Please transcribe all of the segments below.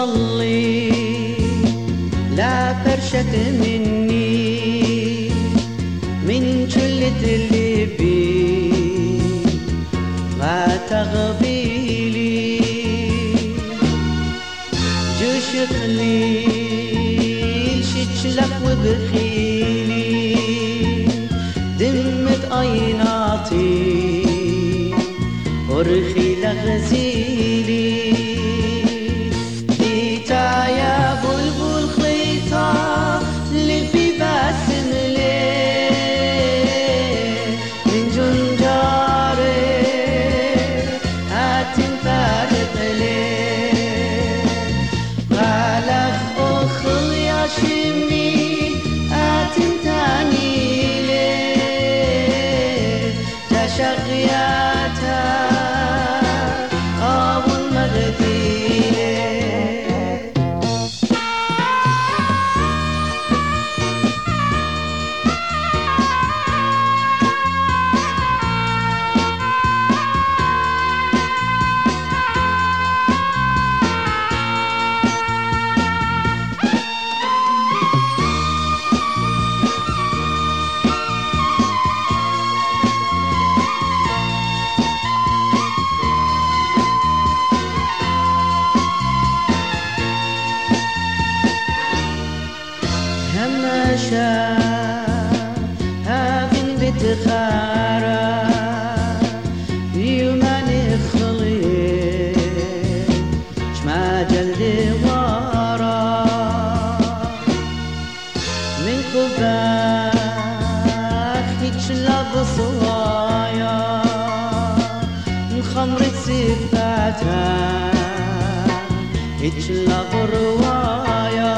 صلي لا فرشة مني من جلة لبي ما تغبيلي جشقلي شجلك وبخيلي دمت عيناتي ورخي لغزيلي ديتا يا بلبل خليطة لبي باسم ليه من جنجاري هاتن فارق ليه غالف أخل يا شمي هاتن تاني ليه تشغياتها همشا هافن بتخارا يومان خلي شما جلد وارا من خباك هيك لاب صوايا من خمرة سفاتها هيك لاب روايا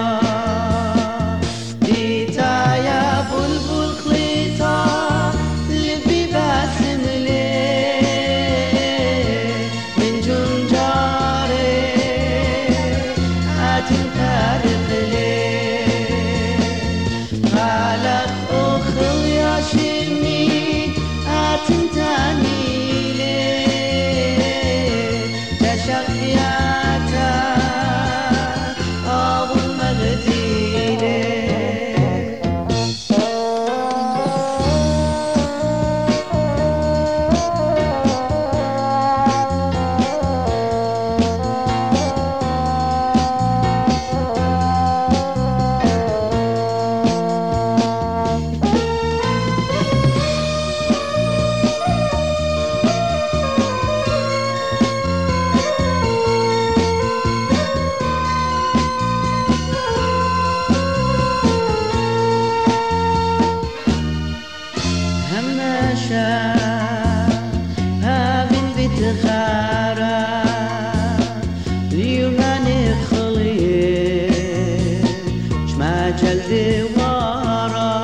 هافن بتخارا اليومان خلي شما جلد وارا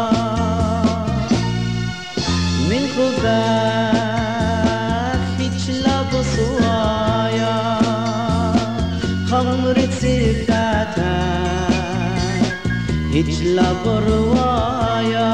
من خباك هيك لاب صوايا خمرة سفتاتا هيك لاب روايا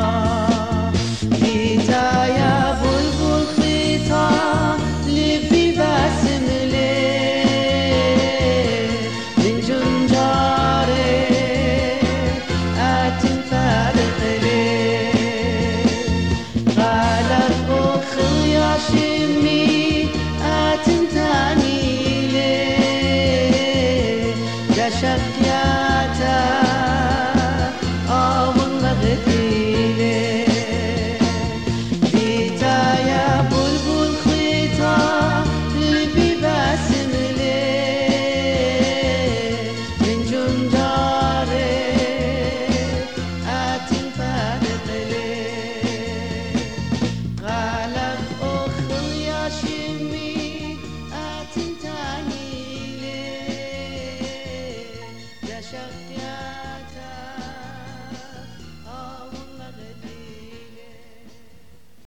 شقياتا أو المغديلة بيتا يا بلبل خيطة لبي باسم ليه من جنجاري آتن فارق ليه غالف أخل يا شمي آتن تاني ليه شقيا